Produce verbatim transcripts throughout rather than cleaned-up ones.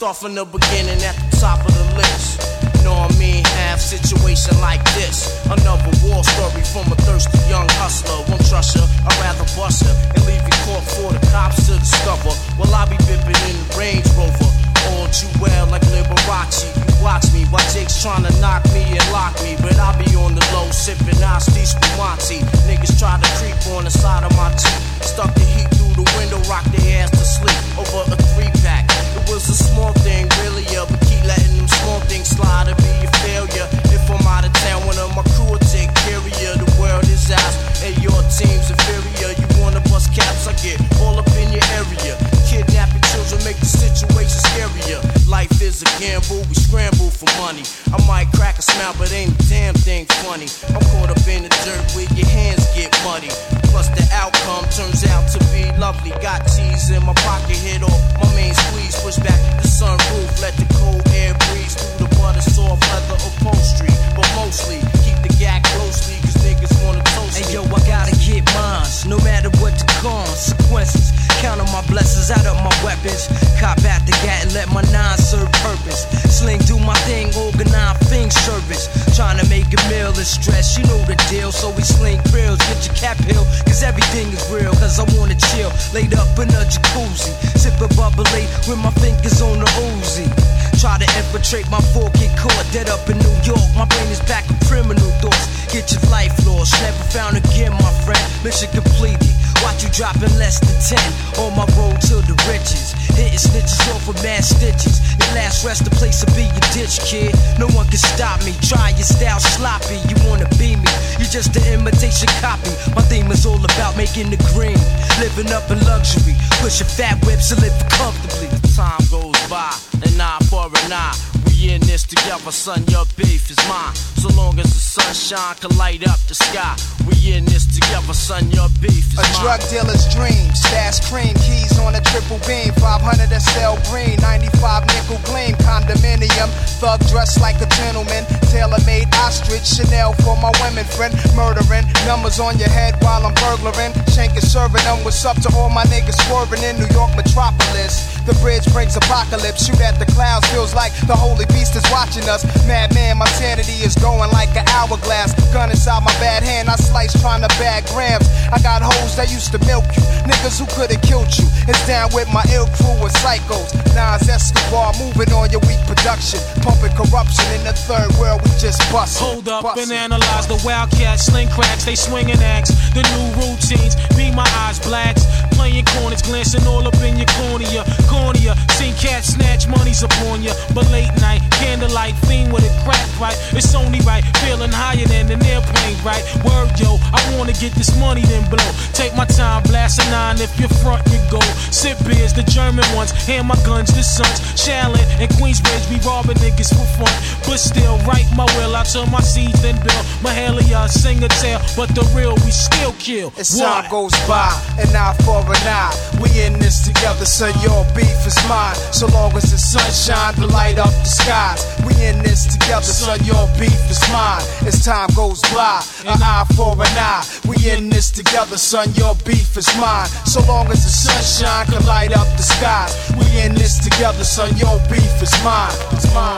start from the beginning at the top of the list. Know what I mean? Have situation like this. Another war story from a thirsty young hustler. Won't trust her, I'd rather bust her and leave you caught for the cops to discover. While I be bipping in the Range Rover, all too well like Liberace. You watch me while Jake's trying to knock me and lock me, but I be on the low sipping Asti Spumante. Niggas try to creep on the side of my teeth. Stuck the heat through the window, rock their ass to sleep over a three pack. It was a small thing, really, yeah, but keep letting them small things slide and be a failure. If I'm out of town, one of my crew will take care of you. The world is ours, and your team's inferior. You wanna bust caps, I get all up in your area. Kidnapping children make the situation scarier. Life is a gamble, we scramble for money. I might crack a smile, but ain't a damn thing funny. I'm caught up in the dirt where your hands get muddy. Plus the outcome turns out to be lovely. Got cheese in my pocket, hit off my main squeeze. Push back the sunroof, let the cold air breeze through the butter soft leather upholstery. But mostly, keep the gag closely, cause niggas wanna toast me. Hey yo, I gotta get mines, no matter what the consequences. Count on my blessings, out of my weapons. Cop out the gat and let my nine serve purpose. Sling, do my thing, organize thing service. Trying to make a meal is stress, you know the deal. So we sling grills, get your cap hill, cause everything is real. Cause I wanna chill, laid up in a jacuzzi, sipping bubbly with my fingers on the Uzi. Try to infiltrate my four, get caught dead up in New York. My brain is back with criminal thoughts. Get your life lost, never found again, my friend. Mission completed. Watch you drop in less than ten on my road to the riches. Hitting snitches off with mad stitches. Your last rest, the place to be your ditch, kid. No one can stop me. Try your style sloppy. You wanna be me? You just an imitation copy. My theme is all about making the green, living up in luxury, pushing fat whips and living comfortably. The time goes by, an eye for an eye. We in this together, son. Your beef is mine. So long as the sunshine can light up the sky. We in this together, son. Your beef is a mine. A drug dealer's dream. Stash cream, keys on a triple beam. five hundred S L green, ninety-five nickel gleam. Condominium, thug dressed like a gentleman. Tailor-made ostrich, Chanel for my women friend. Murdering, numbers on your head while I'm burglaring. Shanking, serving them. What's up to all my niggas swerving in New York metropolis? The bridge brings apocalypse. Shoot at the clouds, feels like the holy beast is watching us. Madman, my sanity is going like an hourglass. Gun inside my bad hand, I slice trying to bag grams. I got hoes that used to milk you, niggas who could've killed you. It's down with my ill crew of psychos. Nas Escobar moving on your weak production, pumping corruption in the third world. We just bust. Hold up bustin'. and analyze the wildcats, sling cracks, they swinging axe. The new routines, be my eyes blacks. Playing corners, glancing all up in your cornea. Cornea, seen cats snatch monies upon ya. But late night, candlelight, fiend with a crack pipe. It's only right, feeling higher than an airplane, right? Word, yo, I wanna get this money then blow. Take my time, blast a nine, if you're front, you go. Sip beers, the German ones, hand my guns, the sons. Shaolin and Queensbridge, we robbing niggas for fun. But still, write my will, I turn my seeds then build. Mahalia, sing a tale, but the real, we still kill. As time goes by, an eye for an eye. We in this together, so your beef is mine. So long as the sunshine to light up the skies. We in this together, so your beef is mine. As time goes by, an eye for an eye. We in this together, son, your beef is mine. So long as the sunshine can light up the skies. We in this together, son, your beef is mine. It's mine.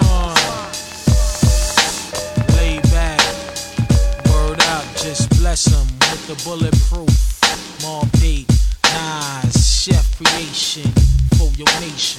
Lay back, word out, just bless them with the bulletproof. More beat, Nas, chef creation for your nation.